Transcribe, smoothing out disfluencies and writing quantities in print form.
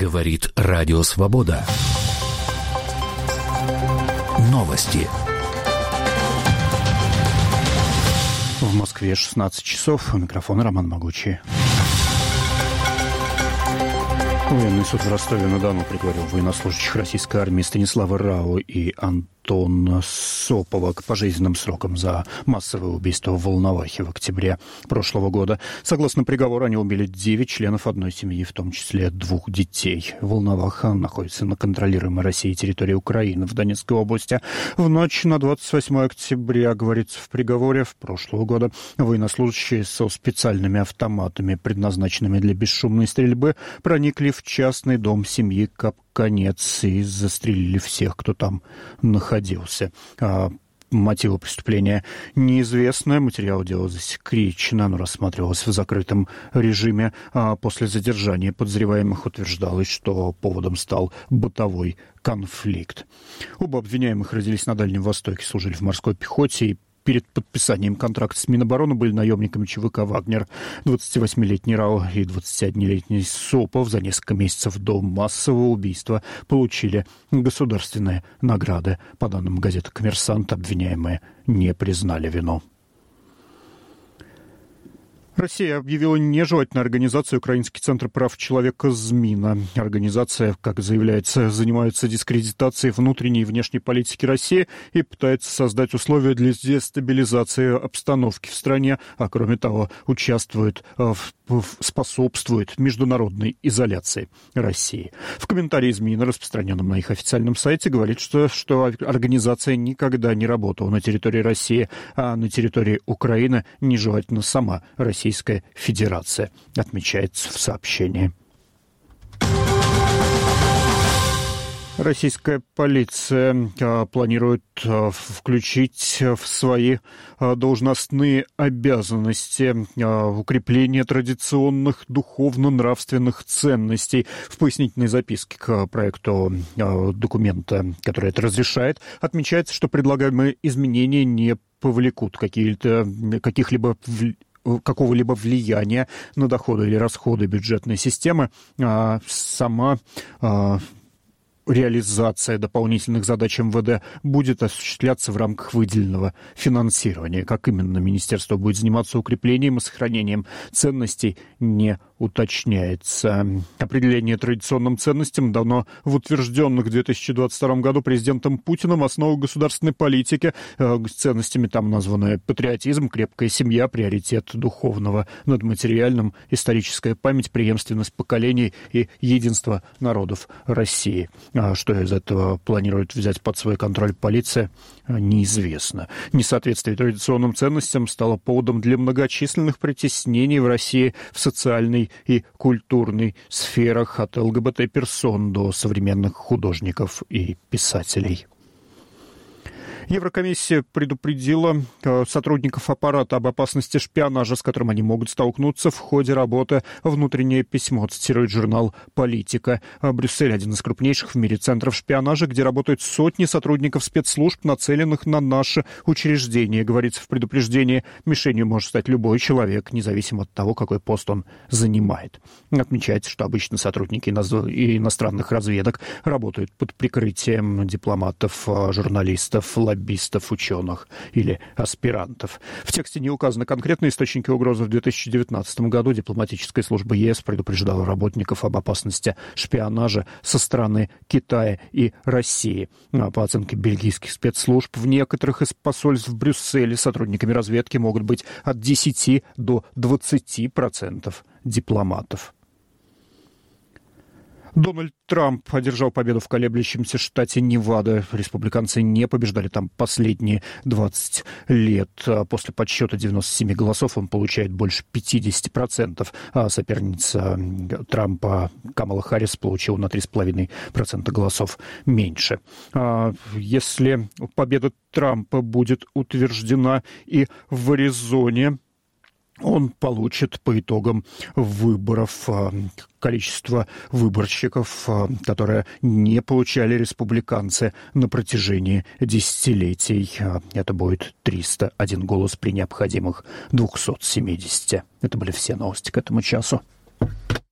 Говорит Радио Свобода. Новости. В Москве 16 часов. У микрофона Роман Могучий. Военный суд в Ростове-на-Дону приговорил военнослужащих российской армии Станислава Рау и Антона Сопова к пожизненным срокам за массовое убийство в Волновахе в октябре прошлого года. Согласно приговору, они убили 9 членов одной семьи, в том числе 2 детей. Волноваха находится на контролируемой Россией территории Украины в Донецкой области. В ночь на 28 октября, говорится в приговоре, в прошлого года военнослужащие со специальными автоматами, предназначенными для бесшумной стрельбы, проникли в частный дом семьи Капканец и застрелили всех, кто там находился. Мотивы преступления неизвестны. Материал дела засекречен. Оно рассматривалось в закрытом режиме. После задержания подозреваемых утверждалось, что поводом стал бытовой конфликт. Оба обвиняемых родились на Дальнем Востоке, служили в морской пехоте и перед подписанием контракта с Минобороны были наемниками ЧВК «Вагнер». 28-летний Рау и 21-летний Сопов за несколько месяцев до массового убийства получили государственные награды. По данным газеты «Коммерсант», обвиняемые не признали вину. Россия объявила нежелательной организацию Украинский центр прав человека «Змина». Организация, как заявляется, занимается дискредитацией внутренней и внешней политики России и пытается создать условия для дестабилизации обстановки в стране, а кроме того, способствует международной изоляции России. В комментарии «Змина», распространенном на их официальном сайте, говорит, что организация никогда не работала на территории России, а на территории Украины нежелательно сама Российская Федерация, отмечается в сообщении. Российская полиция планирует включить в свои должностные обязанности укрепление традиционных духовно-нравственных ценностей. В пояснительной записке к проекту документа, который это разрешает, отмечается, что предлагаемые изменения не повлекут какого-либо влияния на доходы или расходы бюджетной системы. Сама реализация дополнительных задач МВД будет осуществляться в рамках выделенного финансирования. Как именно министерство будет заниматься укреплением и сохранением ценностей, не уточняется. Определение традиционным ценностям дано в утвержденных в 2022 году президентом Путиным основах государственной политики. Ценностями там названы патриотизм, крепкая семья, приоритет духовного над материальным, историческая память, преемственность поколений и единство народов России. Что из этого планирует взять под свой контроль полиция, неизвестно. Несоответствие традиционным ценностям стало поводом для многочисленных притеснений в России в социальной и культурной сферах, от ЛГБТ-персон до современных художников и писателей. Еврокомиссия предупредила сотрудников аппарата об опасности шпионажа, с которым они могут столкнуться в ходе работы. Внутреннее письмо цитирует журнал «Политика». Брюссель – один из крупнейших в мире центров шпионажа, где работают сотни сотрудников спецслужб, нацеленных на наши учреждения. Говорится в предупреждении, мишенью может стать любой человек, независимо от того, какой пост он занимает. Отмечается, что обычно сотрудники иностранных разведок работают под прикрытием дипломатов, журналистов, лоббистов, ученых или аспирантов. В тексте не указаны конкретные источники угрозы. В 2019 году дипломатическая служба ЕС предупреждала работников об опасности шпионажа со стороны Китая и России. По оценке бельгийских спецслужб, в некоторых из посольств в Брюсселе сотрудниками разведки могут быть от 10 до 20% дипломатов. Дональд Трамп одержал победу в колеблющемся штате Невада. Республиканцы не побеждали там последние 20 лет. После подсчета 97 голосов он получает больше 50%, а соперница Трампа Камала Харрис получила на 3,5% голосов меньше. Если победа Трампа будет утверждена и в Аризоне, он получит по итогам выборов количество выборщиков, которые не получали республиканцы на протяжении десятилетий. Это будет 301 голос при необходимых 270. Это были все новости к этому часу.